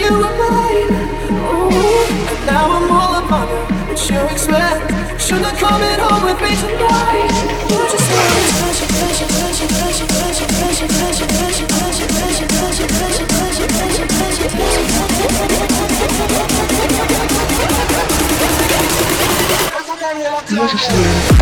you were mine. Ooh, and now I'm all upon you. What you expect? Should I coming home with me tonight? You just want to touch it, touch it, touch it, touch it, touch it, touch it, touch it, touch it, touch it, touch it, touch it, touch it, touch it, touch it, touch it, touch it. You just want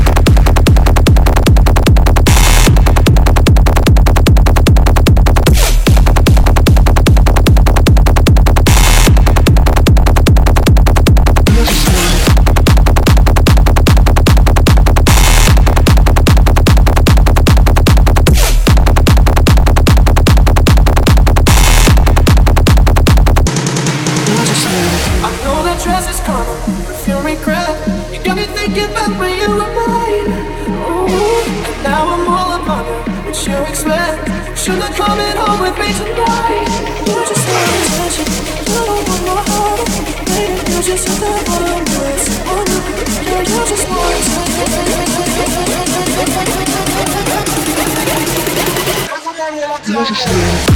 should I coming home with me tonight? You just want to touch it, you don't want my heart. Baby, you just have that one voice. Oh no, yeah, you just want to touch it. You just want